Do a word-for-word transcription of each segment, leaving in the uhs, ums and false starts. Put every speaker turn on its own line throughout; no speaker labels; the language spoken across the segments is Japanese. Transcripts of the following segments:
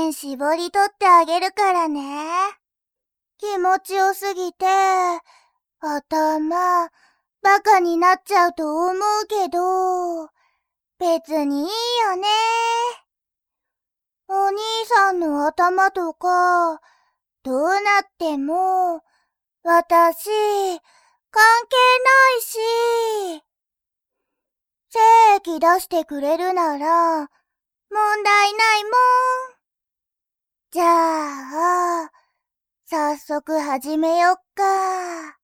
ん絞り取ってあげるからね。気持ちよすぎて、頭、バカになっちゃうと思うけど、別にいいよね。お兄さんの頭とか、どうなっても、私、関係ないし。精液出してくれるなら、問題ないもん。じゃあ、早速始めよっか。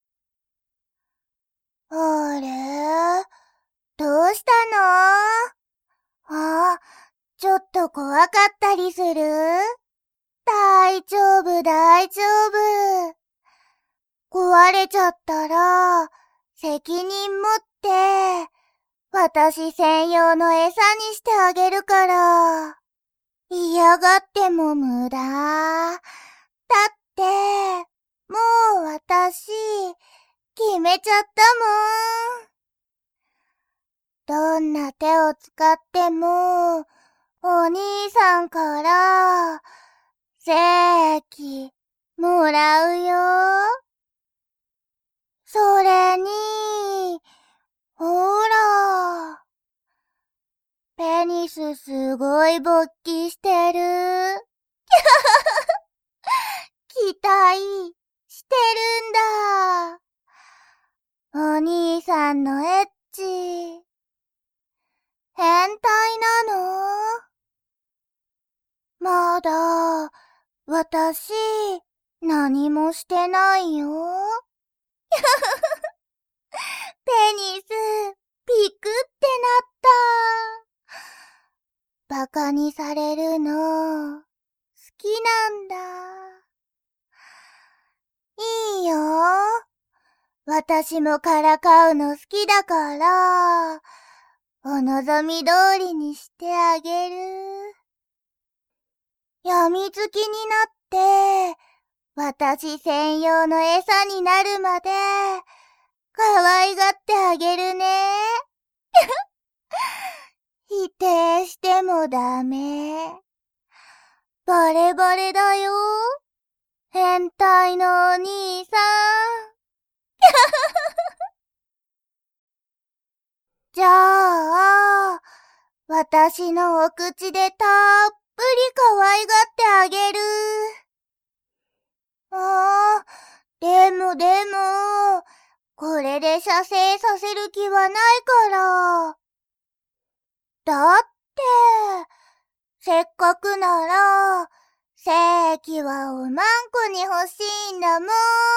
あれ？どうしたの？あ、ちょっと怖かったりする？大丈夫、大丈夫。壊れちゃったら、責任持って、私専用の餌にしてあげるから。嫌がっても無駄。だって、もう私、決めちゃったもん。どんな手を使っても、お兄さんから、精液、もらうよ。それに、ほら。ペニスすごい勃起してる。期待してるんだ。お兄さんのエッチ。変態なの？まだ、私、何もしてないよ。ペニス、ピクってなった。バカにされるの、好きなんだ。いいよ。私もからかうの好きだから、お望み通りにしてあげる。やみつきになって、私専用の餌になるまで、可愛がってあげるね。否定してもダメ。バレバレだよ。変態のお兄さん。じゃあ、私のお口でたっぷり可愛がってあげる。ああ、でもでも、これで射精させる気はないから。だって、せっかくなら、精液はおまんこに欲しいんだもん。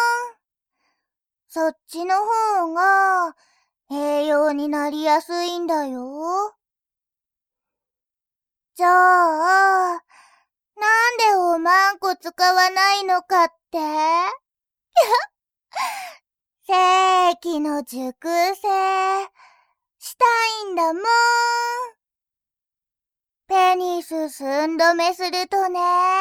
そっちの方が、栄養になりやすいんだよ。じゃあ、なんでおまんこ使わないのかって精液の熟成、したいんだもん。ペニス寸止めするとね、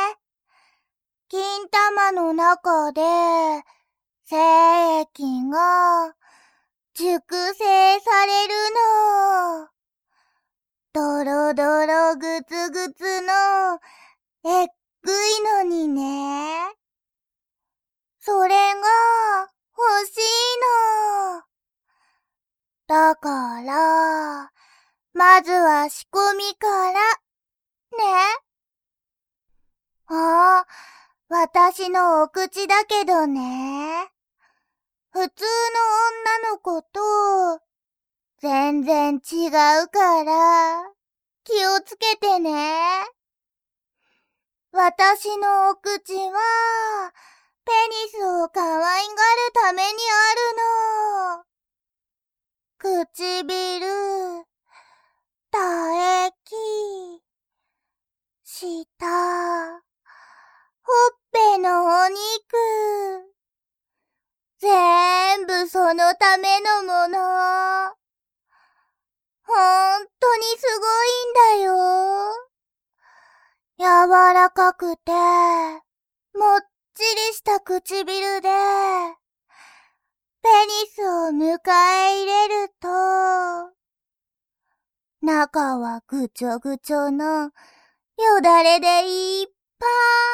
金玉の中で、精液が、熟成されるの。ドロドログツグツの、えっぐいのにね。それが、欲しいの。だから、まずは仕込みから、ね。ああ、私のお口だけどね。普通の女の子と、全然違うから、気をつけてね。私のお口は、ペニスを可愛がるためにあるの。唇、唾液、舌、ほっぺのお肉。全部そのためのもの。ほんとにすごいんだよ。柔らかくて、もっちりした唇で、ペニスを迎え入れると、中はぐちょぐちょのよだれでいっぱ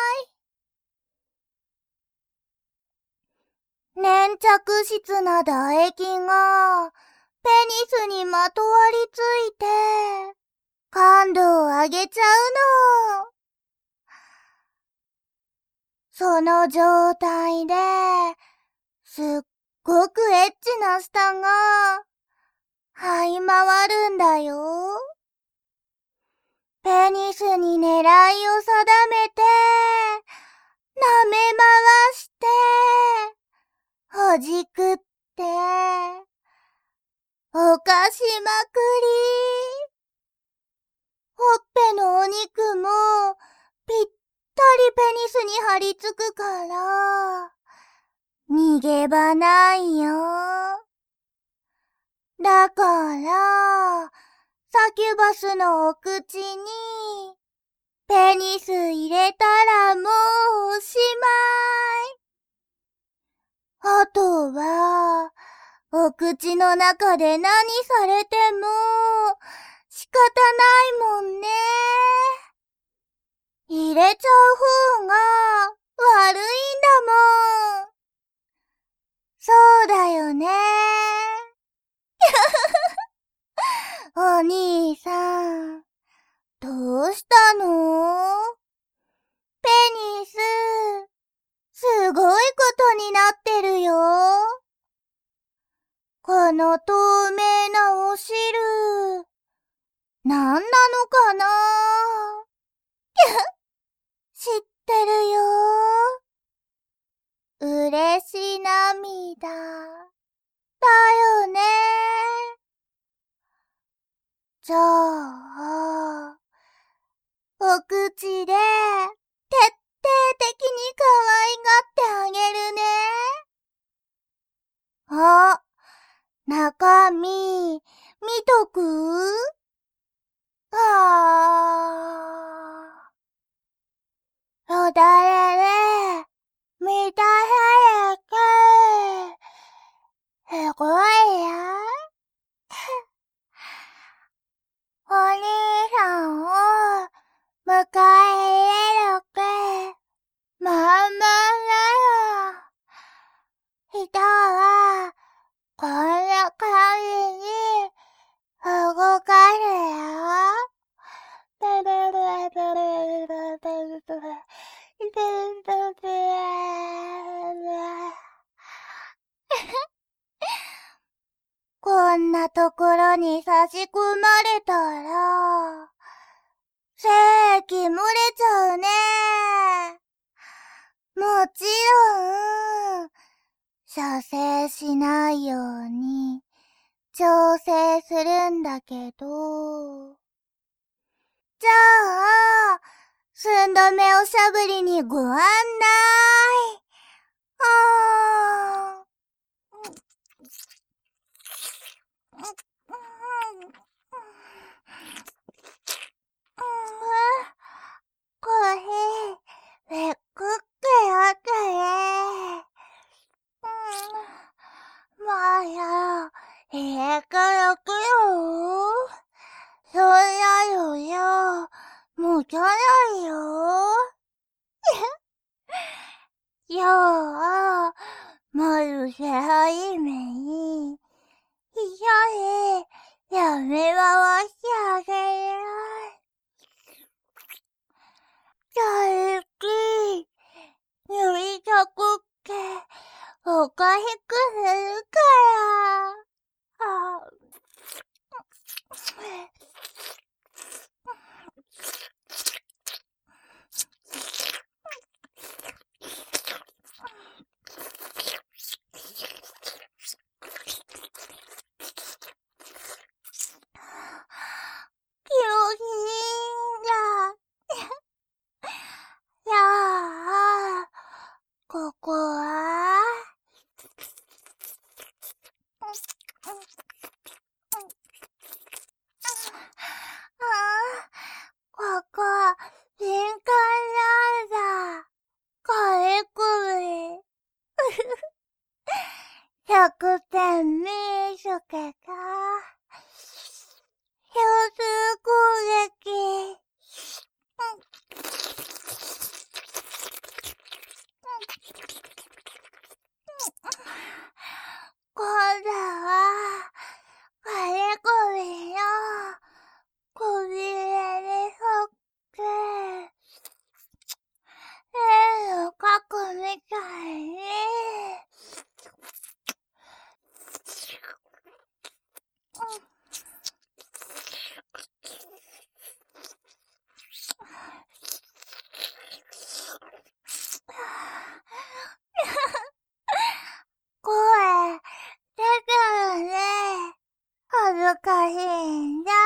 い。粘着質な唾液がペニスにまとわりついて感度を上げちゃうの。その状態ですっごくエッチな舌が這い回るんだよ。ペニスに狙いを定めて舐め回してほじくっておかしまくり。ほっぺのお肉もぴったりペニスに張り付くから逃げ場ないよ。だからサキュバスのお口にペニス入れたらもうおしまい。あとはお口の中で何されても仕方ないもんね。入れちゃう方が悪いんだもん。そうだよね。お兄さん、どうしたの？ペニス、すごいことになってるよ。この透明なお汁、なんなのかな？知ってるよ。嬉し涙。だよね。じゃあ、お口で、徹底的に可愛がってあげるね。あ、中身、見とく？あー。よだれで、満たされて、すごいや。お兄さんを迎え入れる気満々だよ。人はこんな感じに動かすよ。こんなところに差し込まれたら、精液漏れちゃうね。もちろん、射精しないように調整するんだけど。じゃあ、寸止めおしゃぶりにご案内。あー。コーヒー、めっくってやったね。まや、ええからくよ。そんなのよ、もたないよ。じゃあ、まずせ始めに、一緒にやめ回してあげる。じゃあ、ゆっくり、指たくっておかしくするから。あ気持ちいいんだ。じゃあ、ここはああ、ここ、敏感なんだ。かゆくみ。百点見つけた。標準攻撃。 しいんだ。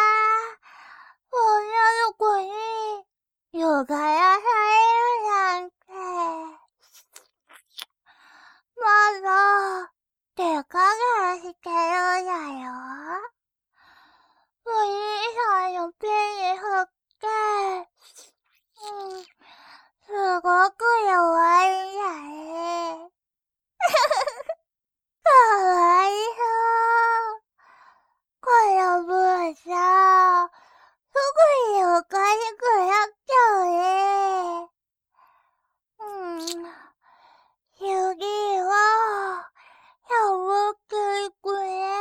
女の子にヨガやされるなんて。まだ手加減してるんだよ。お兄さんの手に振って、うん、すごく弱いんだね。かわいそう。この分さ、すぐにおかしくなっちゃうね。うん。次は、やっていくね。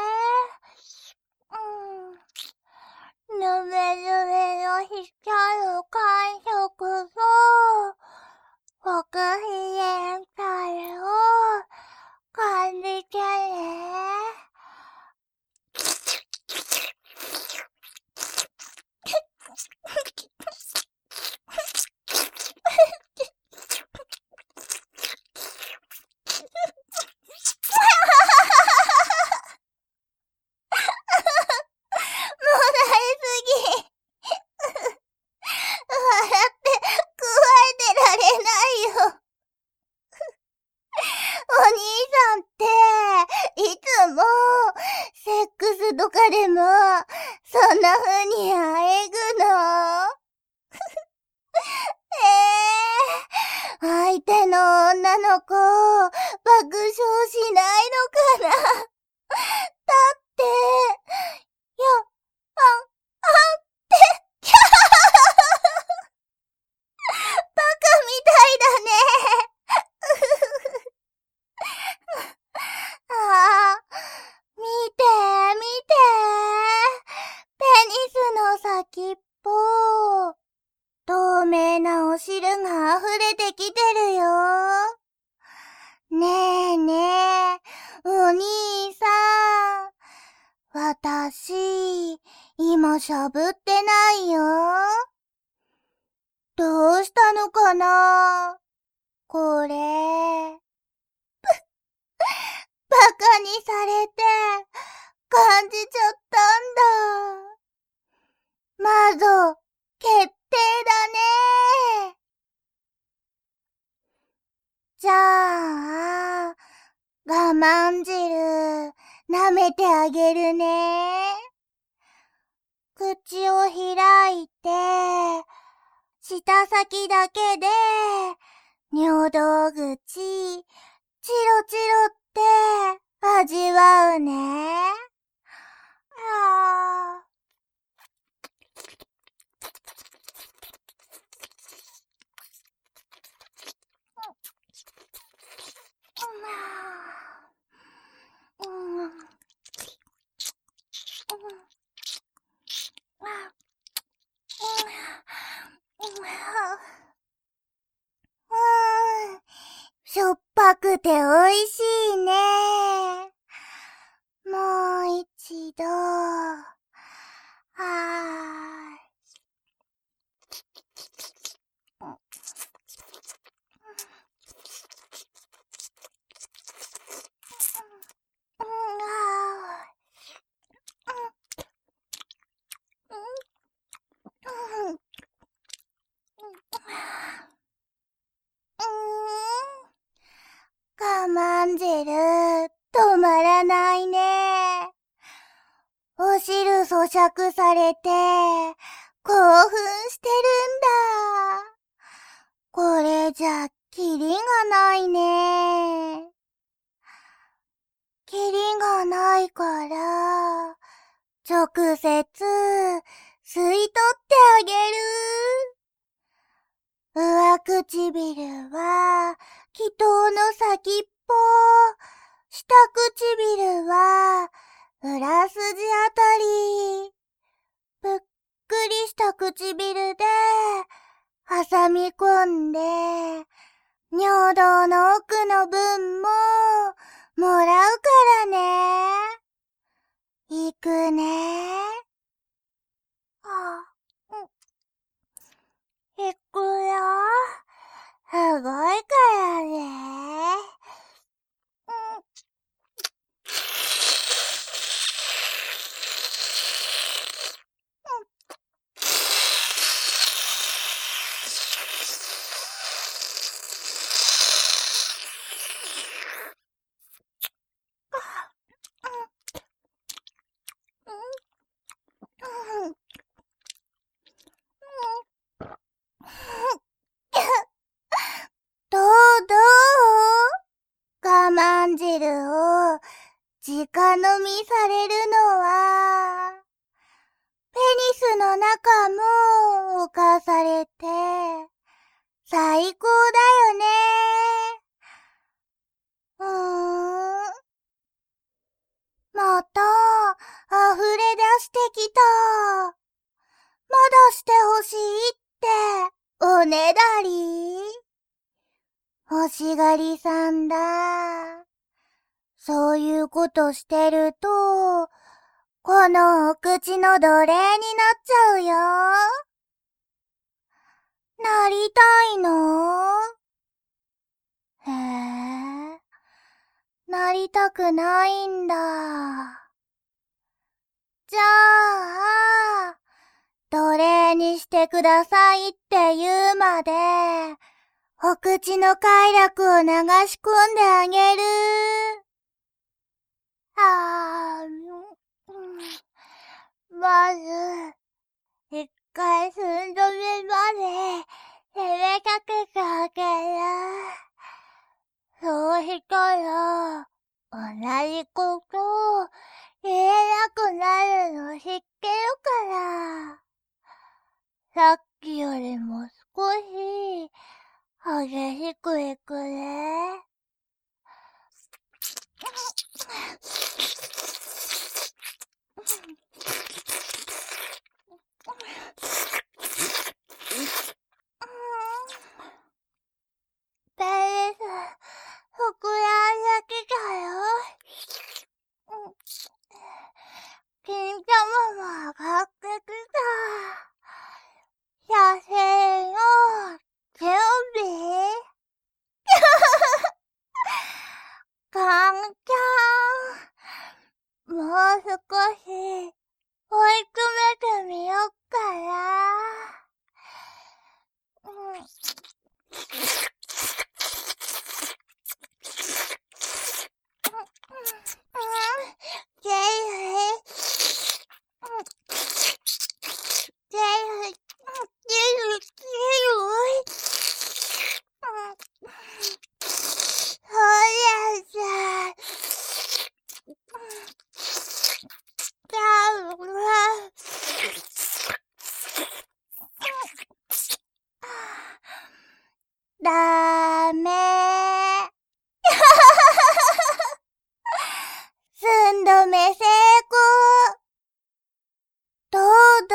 うん。ぬめぬめの光る感触と、ご機嫌さを感じてね。とかでも、そんな風にあえぐのえー、相手の女の子、爆笑しないのかなだって、や、あ、あって、キャハハハバカみたいだねああ、見て、見て。ペニスの先っぽ。透明なお汁が溢れてきてるよ。ねえねえ、お兄さん。私、今しゃぶってないよ。どうしたのかなこれ。バカにされて、感じちゃったんだ。窓、決定だね。じゃあ、我慢汁、舐めてあげるね。口を開いて、舌先だけで、尿道口、チロチロって味わうね。あーうん、うん、しょっぱくておいしいね。もう一度。はーい。我慢汁、止まらないね。お汁咀嚼されて、興奮してるんだ。これじゃ、キリがないね。キリがないから、直接、吸い取ってあげる。上唇は、気筒の先っぽ。下唇は、裏筋あたり。ぷっくりした唇で、挟み込んで、尿道の奥の分も、もらうからね。いくね。あ、うん。いくよ。すごいからね。うん。 直飲みされるのは、ペニスの中も侵されて、最高だよね。うーん。また、溢れ出してきた。まだしてほしいって、おねだり？欲しがりさんだ。そういうことしてると、このお口の奴隷になっちゃうよ。なりたいの？へえ、なりたくないんだ。じゃあ、奴隷にしてくださいって言うまで、お口の快楽を流し込んであげる。あー、うん、まず、一回寸止めまで攻めかけてあげる。そうしたら、同じことを言えなくなるの知ってるから。さっきよりも少し激しくいくね。ペニス、膨らんできたよ。金玉も上がってきた。写真を準備？カンちゃん、もう少し追い詰めてみよっかな。うん。ジェイジェイジェイジェイそうやじゃじゃあダメ寸止め成功。どうどう？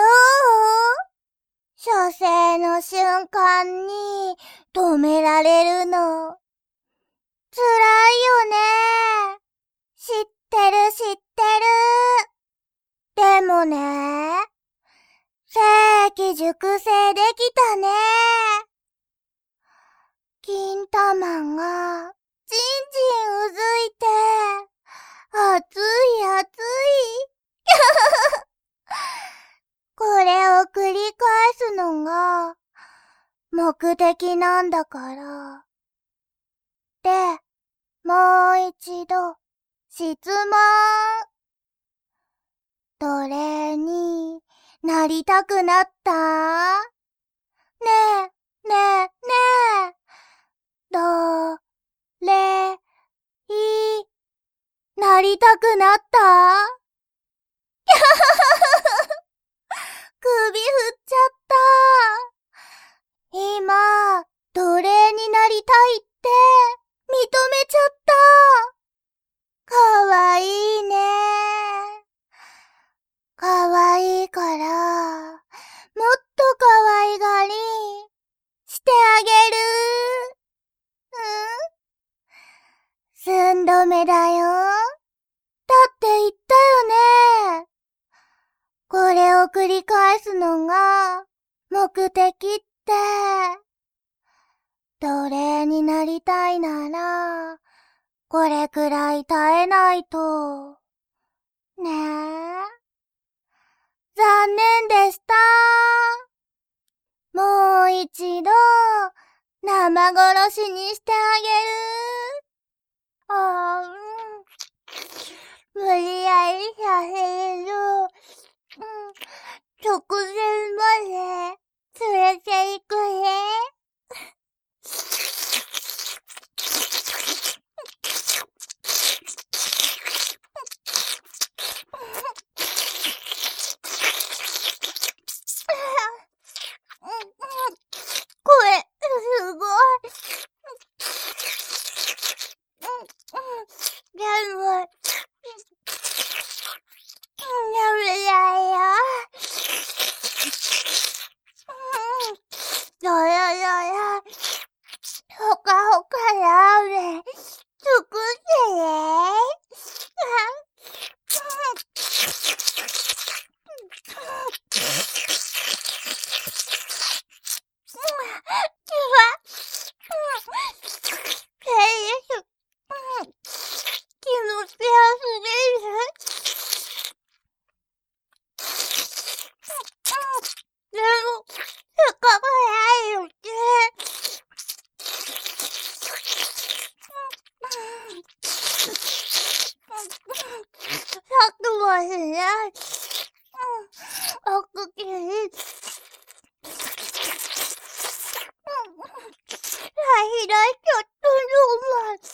射精の瞬間に止められるの。辛いよね。知ってる知ってる。でもね、正規熟成できたね。金玉がじんじんうずいて、熱い熱い。これを繰り返すのが目的なんだから。で、もう一度質問。奴隷になりたくなった？ねえ、ねえ、ねえ。どれいなりたくなった？首振っちゃった。今、奴隷になりたいって認めちゃった。かわいいね。かわいいから、もっとかわいがりしてあげる。うん？寸止めだよ。だって言ったよね。これを繰り返すのが目的って。奴隷になりたいなら、これくらい耐えないと。ねえ。残念でした。もう一度、生殺しにしてあげる。あー、うん、無理やりさせるの、うん、直前まで連れて行くね。 がしない。おくきり。開いちゃったの、お前。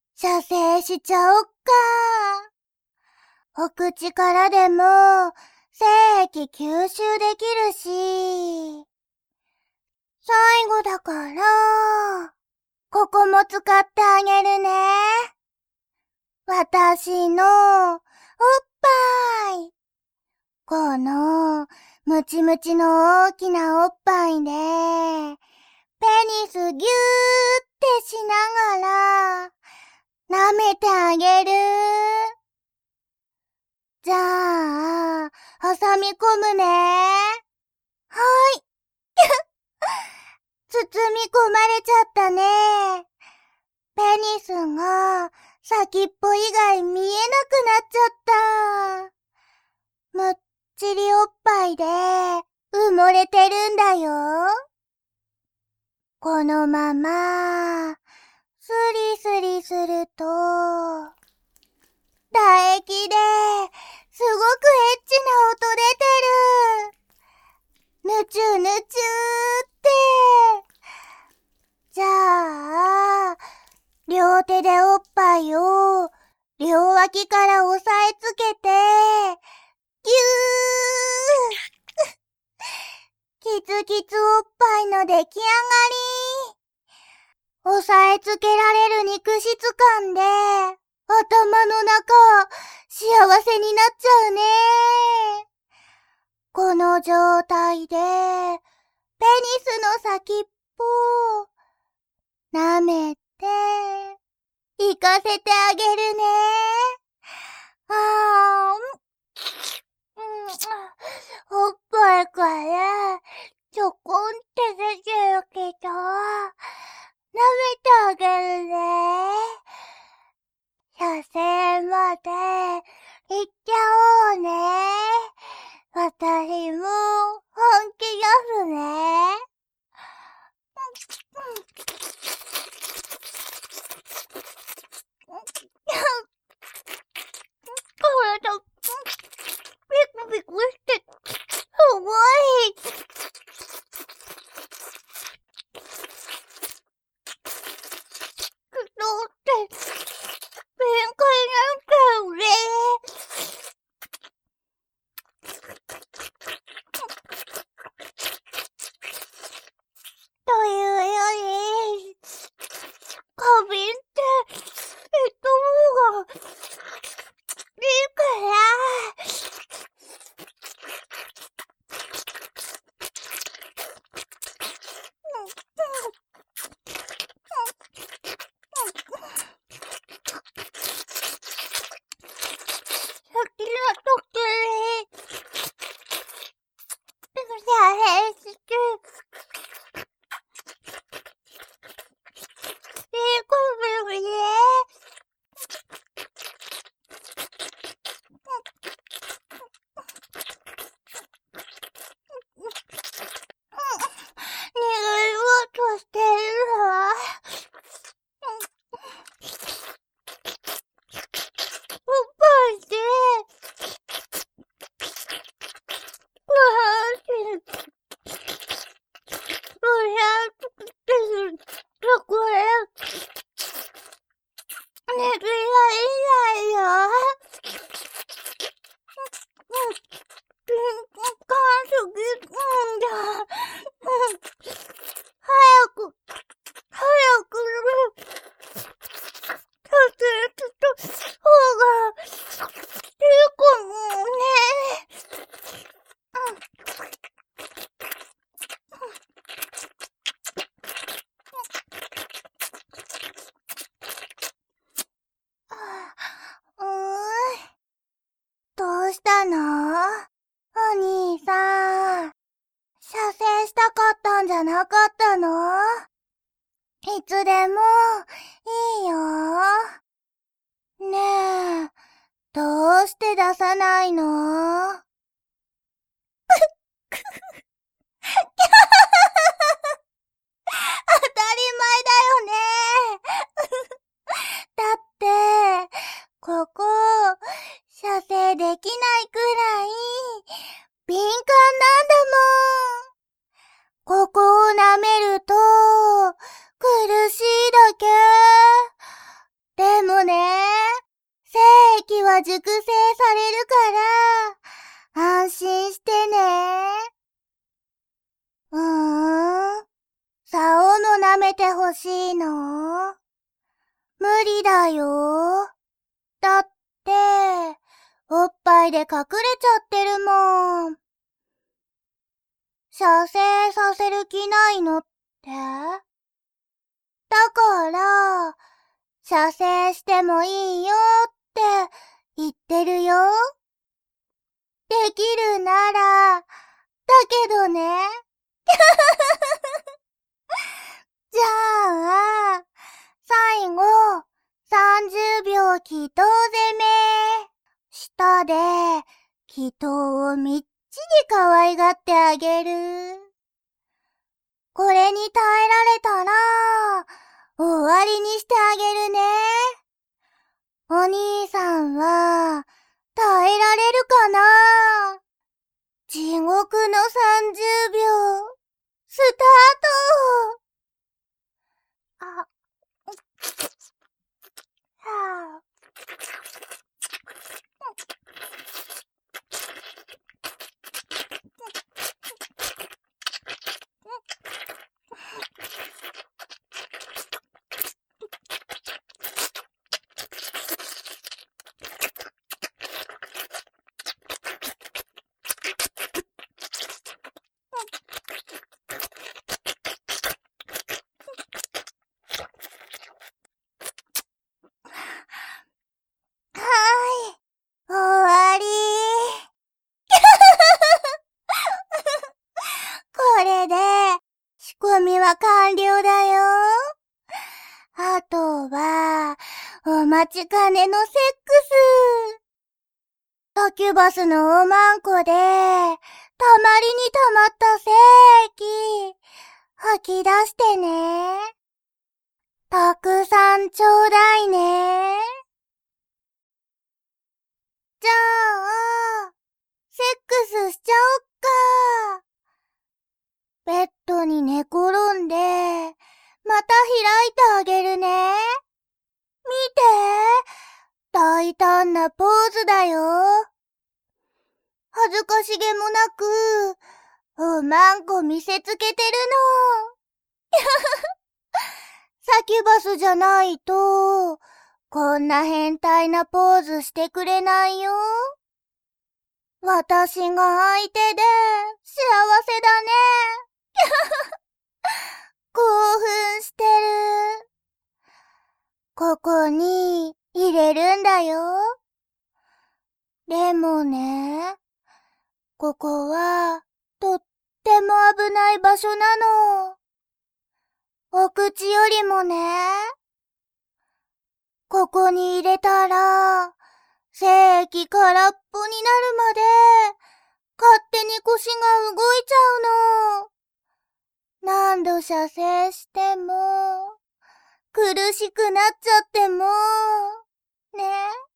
しちゃおっか。お口からでも、 精液吸収できるし、最後だから、ここも使ってあげるね。私のおっぱい。このムチムチの大きなおっぱいで、ペニスギューってしながら、舐めてあげる。じゃあ、挟み込むね。はい。包み込まれちゃったね。ペニスが先っぽ以外見えなくなっちゃった。むっちりおっぱいで埋もれてるんだよ。このまま、スリスリすると、唾液ですごくエッチな音出てる。ぬちゅぬちゅーって。じゃあ、両手でおっぱいを両脇から押さえつけて、ぎゅーキツキツおっぱいの出来上がり。押さえつけられる肉質感で、頭の中、幸せになっちゃうね。この状態で、ペニスの先っぽ、舐めて、行かせてあげるね。あー、うん、おっぱいから、ちょこんって出てるけど、舐めてあげるね。射精まで行っちゃおうね。私も本気出すね。これだ、ピクピクして、すごい。どうって、弁解なんかうれというより、花瓶って、ペットボールが、いいから、どうしたの？お兄さん。射精したかったんじゃなかったの？いつでもいいよ。ねえ、どうして出さないの？当たり前だよね。だって、ここ、射精できないくらい、敏感なんだもん。ここを舐めると、苦しいだけ。でもね、精液は熟成されるから、 めてほしいの？無理だよ。だって、おっぱいで隠れちゃってるもん。射精させる気ないのって？だから、射精してもいいよって言ってるよ。できるなら、だけどね。じゃあ、最後、さんじゅうびょう祈祷攻め。舌で、祈祷をみっちり可愛がってあげる。これに耐えられたら、終わりにしてあげるね。お兄さんは、耐えられるかな？地獄のさんじゅうびょう、スタート！あ、はぁ。はーい、終わり。これで、仕込みは完了だよ。あとは、お待ちかねのセックス。サキュバスのおまんこで、たまりにたまった精液、吐き出してね。たくさんちょうだいね。じゃあ、セックスしちゃおっか。ベッドに寝転んで、また開いてあげるね。見て、大胆なポーズだよ。恥ずかしげもなく、おまんこ見せつけてるの。サキュバスじゃないと、こんな変態なポーズしてくれないよ。私が相手で幸せだね。興奮してる。ここに入れるんだよ。でもね、ここはとっても危ない場所なの。お口よりもね。ここに入れたら、精液空っぽになるまで、勝手に腰が動いちゃうの。何度射精しても、苦しくなっちゃっても、ね。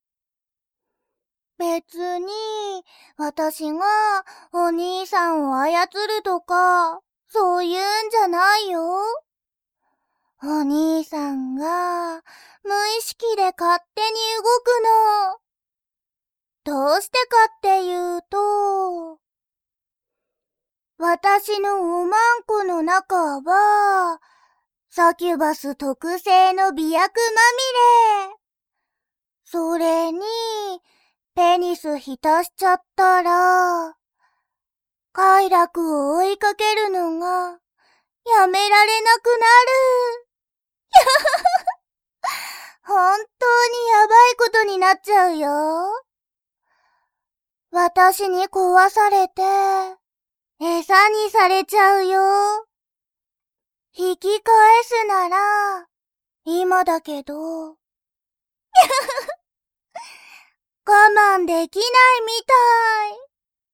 別に、私がお兄さんを操るとか、そういうんじゃないよ。お兄さんが無意識で勝手に動くの。どうしてかっていうと、私のおまんこの中は、サキュバス特製の美薬まみれ。それに、ペニス浸しちゃったら、快楽を追いかけるのが、やめられなくなる。本当にやばいことになっちゃうよ。私に壊されて、餌にされちゃうよ。引き返すなら、今だけど。我慢できないみたい。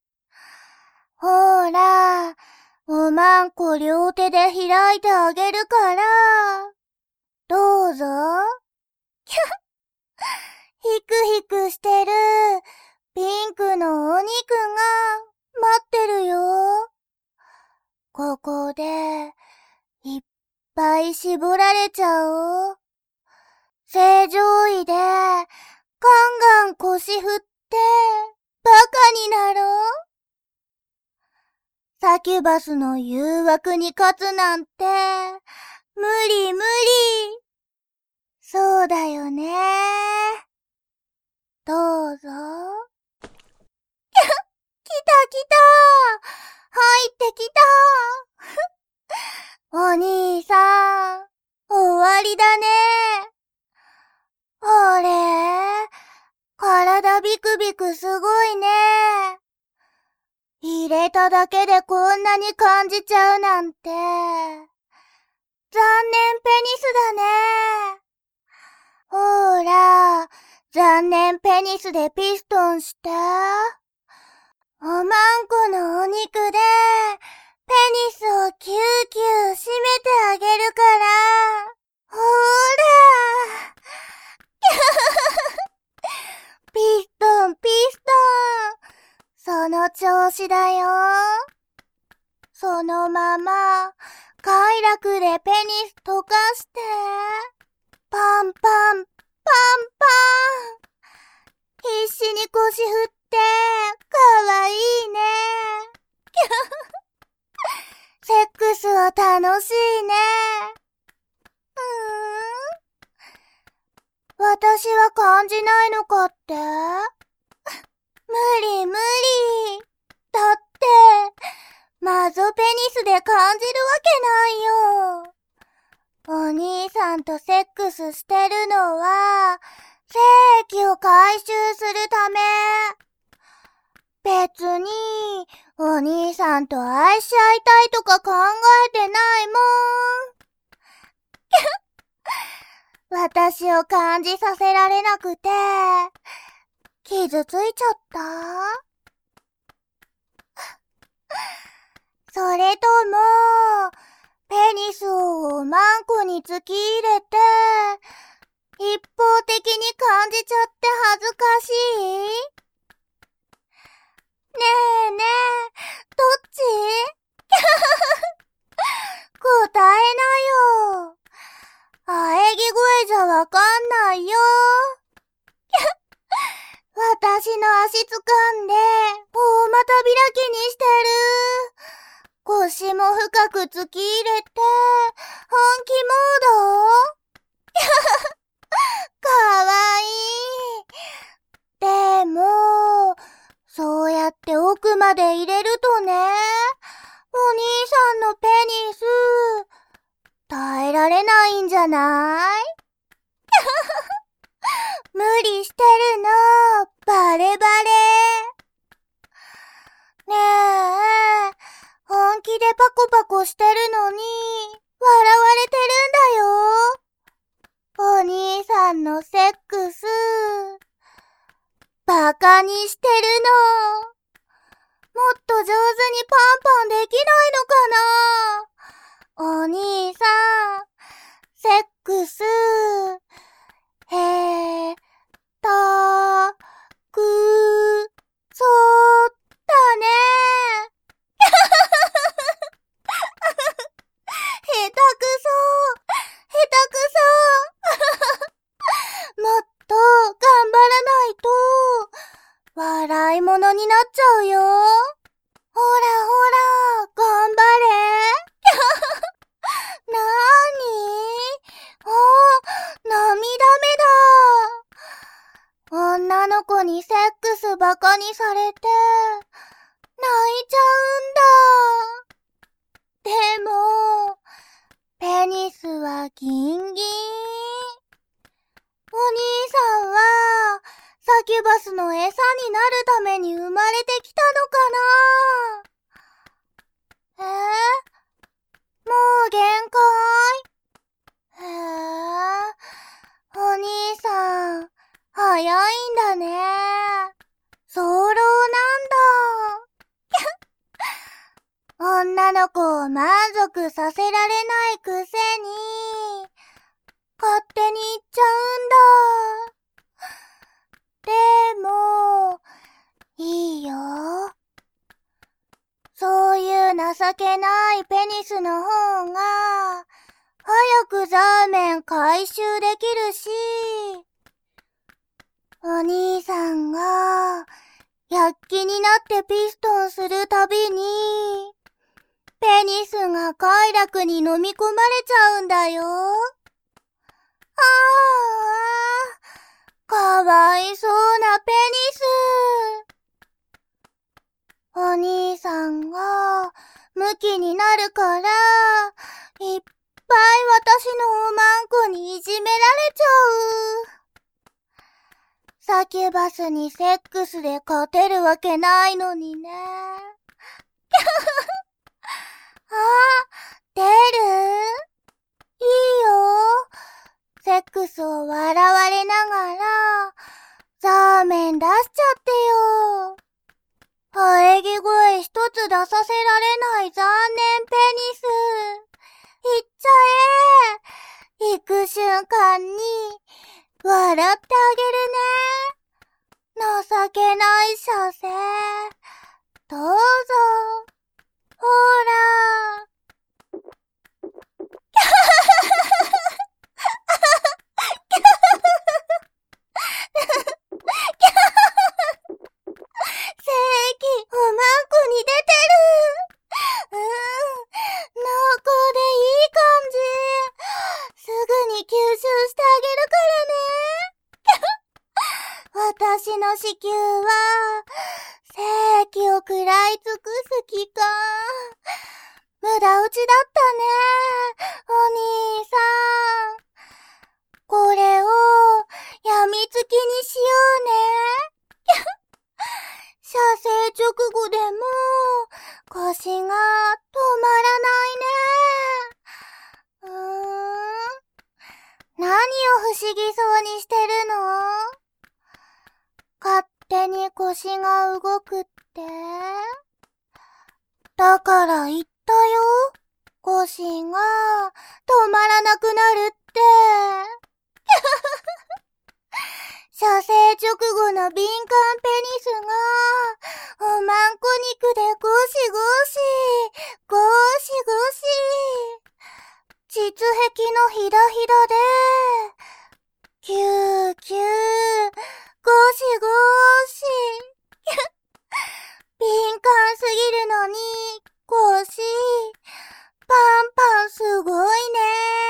ほら、おまんこ両手で開いてあげるから、どうぞ。ひゃヒクヒクしてるピンクのお肉が待ってるよ。ここでいっぱい絞られちゃおう。正常位でガンガン腰振ってバカになろう。サキュバスの誘惑に勝つなんて無理無理。そうだよね。どうぞ。きゃ、来た来た。入ってきた。お兄さん、終わりだね。あれ？体ビクビクすごいね。入れただけでこんなに感じちゃうなんて。残念ペニスだね。ほーら、残念ペニスでピストンして。おまんこのお肉で、ペニスをキューキュー締めてあげるから。ほーら。ピストン、ピストン。その調子だよ。そのまま、快楽でペニス溶かして。パンパン、パンパン。必死に腰振って、かわいいね。セックスは楽しいね。うーん。私は感じないのかって？無理無理。だって、マゾペニスで感じるわけないよ。お兄さんとセックスしてるのは、精液を回収するため。別に、お兄さんと愛し合いたいとか考えてないもん。私を感じさせられなくて、傷ついちゃった？それとも、ペニスをおまんこに突き入れて、一方的に感じちゃって恥ずかしい？ねえねえ、どっち？答えなよ。喘ぎ声じゃわかんないよ。私の足掴んで、大股開きにしてる。腰も深く突き入れて、本気モード？かわいい。でも、そうやって奥まで入れるとね、お兄さんのペニス、耐えられないんじゃない無理してるの、バレバレ。ねえ、本気でパコパコしてるのに、笑われてるんだよ。お兄さんのセックス、バカにしてるの。もっと上手にパンパンできないのかな？お兄さん、セックス、へ、た、く、そだね。下手くそ、下手くそ。もっと頑張らないと、笑い物になっちゃうよ。ほらほら、頑張れ。なーに？あ、涙目だ。女の子にセックスバカにされて、泣いちゃうんだ。でも、ペニスはギンギン。お兄さんは、サキュバスの餌になるために生まれてきたのかな？えー、もう限界？へえ、お兄さん、早いんだね。早漏なんだ。女の子を満足させられないくせに、勝手に言っちゃうんだ。でも、いいよ。そういう情けないペニスの方が、早くザーメン回収できるし、お兄さんが、躍起になってピストンするたびに、ペニスがな快楽に飲み込まれちゃうんだよ。ああ、かわいそうなペニス。お兄さんがムキになるから、いっぱい私のおまんこにいじめられちゃう。サキュバスにセックスで勝てるわけないのにね。あ、出る？いいよ。セックスを笑われながら、ザーメン出しちゃってよ。喘ぎ声一つ出させられない残念ペニス。行っちゃえ。行く瞬間に、笑ってあげるね。情けない射精。どうぞ。ほら。精液、おまんこに出てる。うーん、濃厚でいい感じ。すぐに吸収してあげるからね。私の子宮は、精液を食らい尽くす期間。無駄打ちだったね、お兄さん。これを、やみつきにしようね。射精直後でも、腰が止まらないね。うーん。何を不思議そうにしてるの？勝手に腰が動くって？だから言ったよ。腰が止まらなくなるって。射精直後の敏感ペニスが、おまんこ肉でゴシゴシ、ゴシゴシ。膣壁のひだひだで、キューキュー、ゴシゴシ。敏感すぎるのに、腰、パンパンすごいね。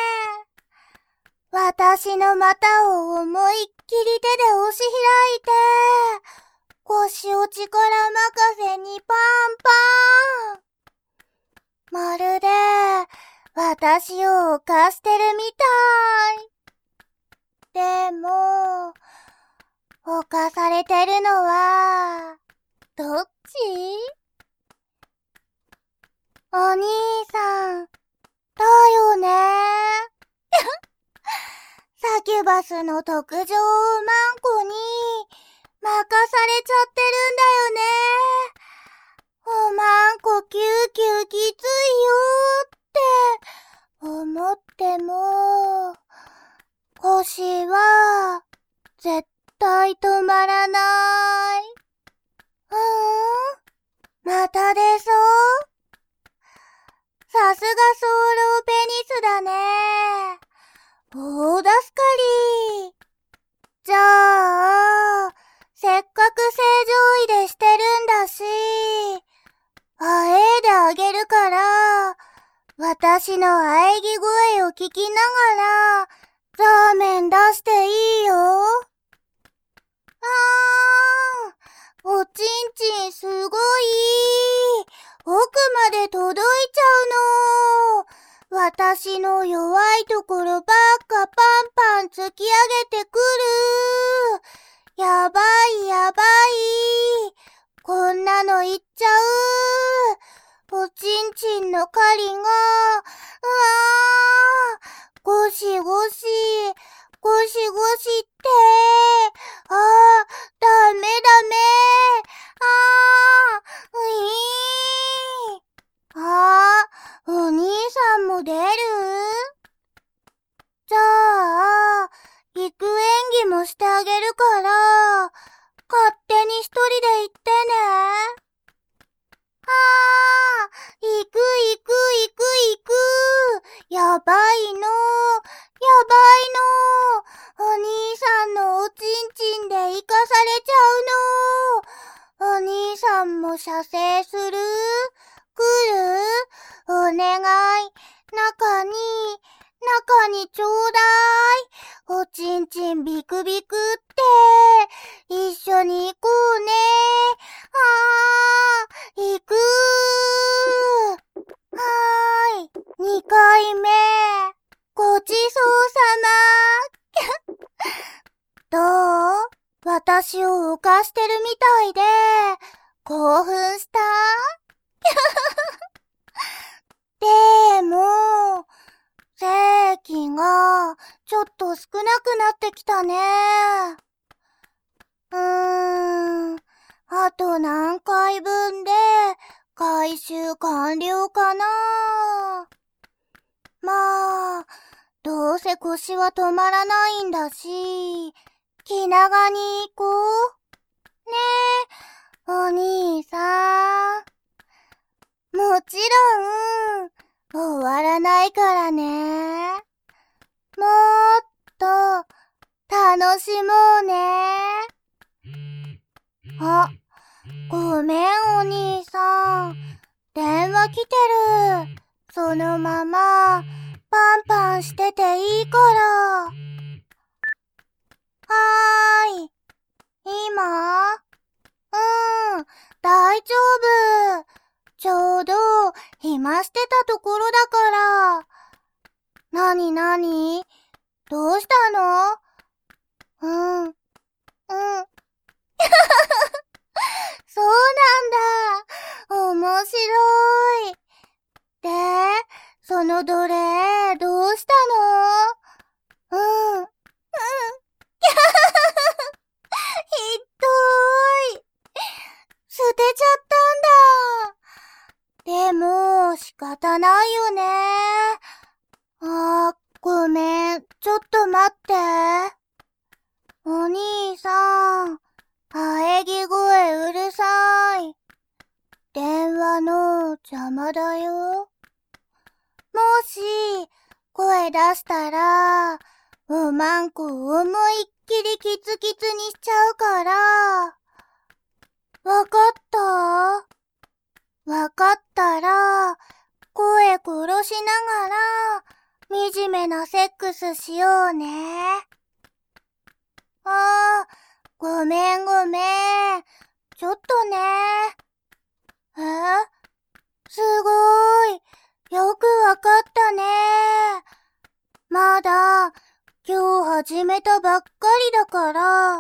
私の股を思いっきり手で押し開いて、腰を力任せにパンパン。まるで、私を犯してるみたい。でも、犯されてるのは、どっち？お兄さん、だよね。サキュバスの特上おまんこに任されちゃってるんだよね。おまんこキューキューきついよって思っても、腰は絶対止まらない。うーん、また出そう。さすがソーローペニスだね。大助かり。じゃあ、せっかく正常位でしてるんだし、あえいであげるから、私の喘ぎ声を聞きながら、ザーメン出していいよ。あーん、おちんちんすごい。奥まで届いちゃうの。私の弱いところばっかパンパン突き上げてくる。やばいやばい。こんなのいっちゃう。おちんちんの狩りが、うわー、ゴシゴシ、ゴシゴシって、あー、ダメダメ、あー、ういー。あー、お兄さんも出る？じゃあ、行く演技もしてあげるから、勝手に一人で行ってね。あー、行く行く行く行く。やばいの、やばいの。お兄さんのおちんちんで生かされちゃうの。お兄さんも射精する？来る？お願中に、中にちょうだい。おちんちんビクビクって、一緒に行こうね。あー、行くー。はーい、二回目。ごちそうさま。どう？私を浮かしてるみたいで、興奮した？でも、精気がちょっと少なくなってきたね。うーん、あと何回分で回収完了かな。まあ、どうせ腰は止まらないんだし、気長に行こう。ねえ、お兄さん。もちろん、終わらないからね。もっと、楽しもうね。あ、ごめんお兄さん。電話来てる。そのまま、パンパンしてていいから。はーい。今？うん、大丈夫。ちょうど、暇してたところだから。なになに？どうしたの？うん、うん。そうなんだ。面白い。で、その奴隷、どうしたの？うん、うん。ひどーい。捨てちゃったんだ。でも、仕方ないよね。あー、ごめん。ちょっと待って。お兄さん、喘ぎ声うるさい。電話の邪魔だよ。もし、声出したら、おまんこ思いっきりキツキツにしちゃうから。わかった？わかったら、声殺しながら、惨めなセックスしようね。あー、ごめんごめん。ちょっとね。え？すごーい。よくわかったね。まだ、今日始めたばっかりだから、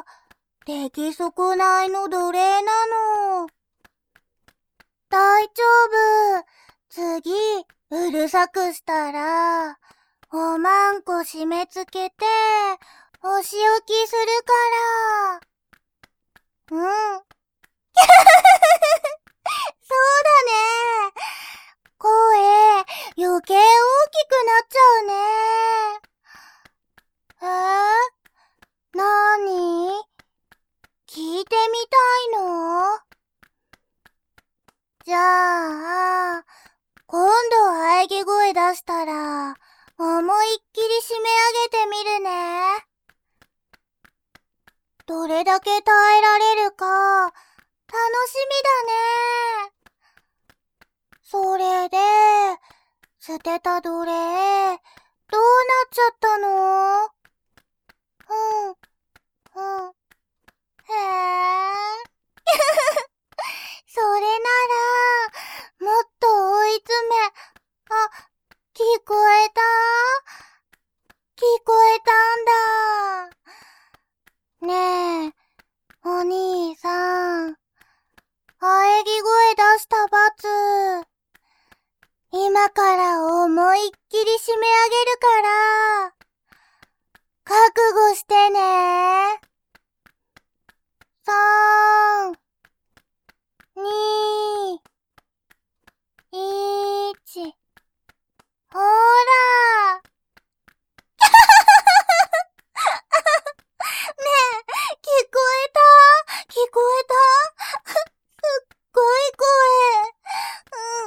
出来損ないの奴隷なの。大丈夫。次、うるさくしたら、おまんこ締め付けて、お仕置きするから。うん。そうだね。声、余計大きくなっちゃうね。えー、なーに？聞いてみたいの？じゃあ、今度喘ぎ声出したら、思いっきり締め上げてみるね。どれだけ耐えられるか、楽しみだね。それで、捨てた奴隷、どうなっちゃったの？うん、うん。へえ。それなら、もっと追い詰め、あ、聞こえた？聞こえたんだ。ねえ、お兄さん、喘ぎ声出した罰、今から思いっきり締め上げるから、覚悟してね。さん、に、いち、ほーら。ねえ、聞こえた？聞こえた？すっごい声。うん。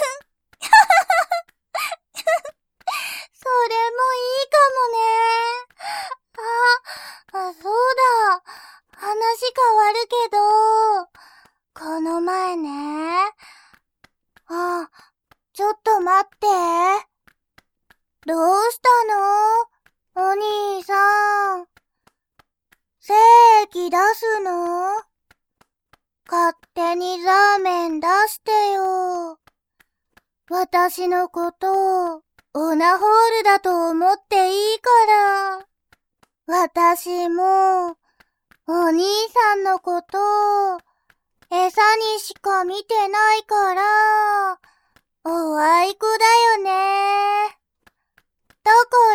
それもいいかもね。あ、あ、そうだ。話変わるけど、この前ね。あ、ちょっと待って。 どうしたの？お兄さん。精液出すの？勝手にラーメン出してよ。私のことをオナホールだと思っていいから。私もお兄さんのことを餌にしか見てないから、おあいこだよね。だから、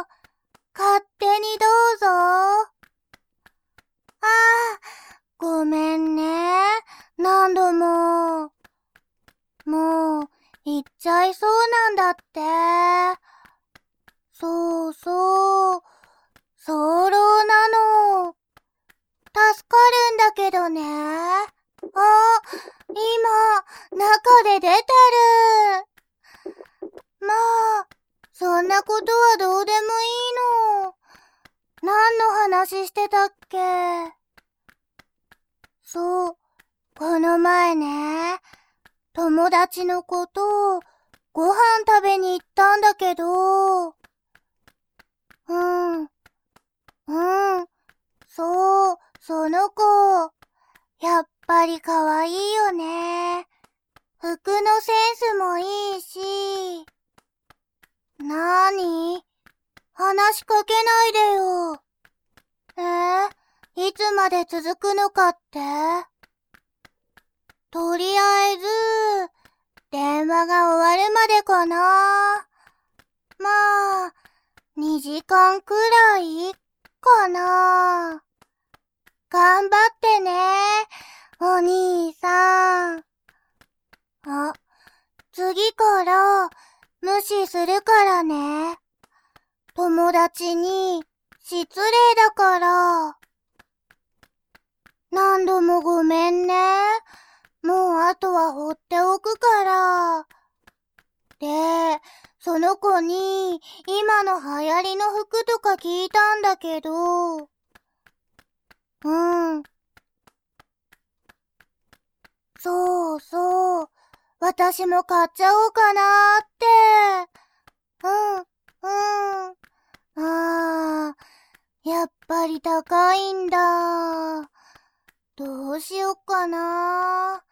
勝手にどうぞ。ああ、ごめんね。何度も。もう、言っちゃいそうなんだって。そうそう。早漏なの。助かるんだけどね。あ、今、中で出てる。まあ、そんなことはどうでもいいの。何の話してたっけ？そう、この前ね、友達のことをご飯食べに行ったんだけど、うん、うん、そう、その子、やっぱり可愛いよね。服のセンスもいいし。なーに？話しかけないでよ。えー、いつまで続くのかって？とりあえず、電話が終わるまでかな。まあ、にじかんくらいかな。頑張ってね、お兄さん。あ、次から無視するからね。友達に失礼だから。何度もごめんね。もうあとは放っておくから。で、その子に今の流行りの服とか聞いたんだけど、うん。そうそう。私も買っちゃおうかなーって。うん、うん。あー、やっぱり高いんだ。どうしよっかなー。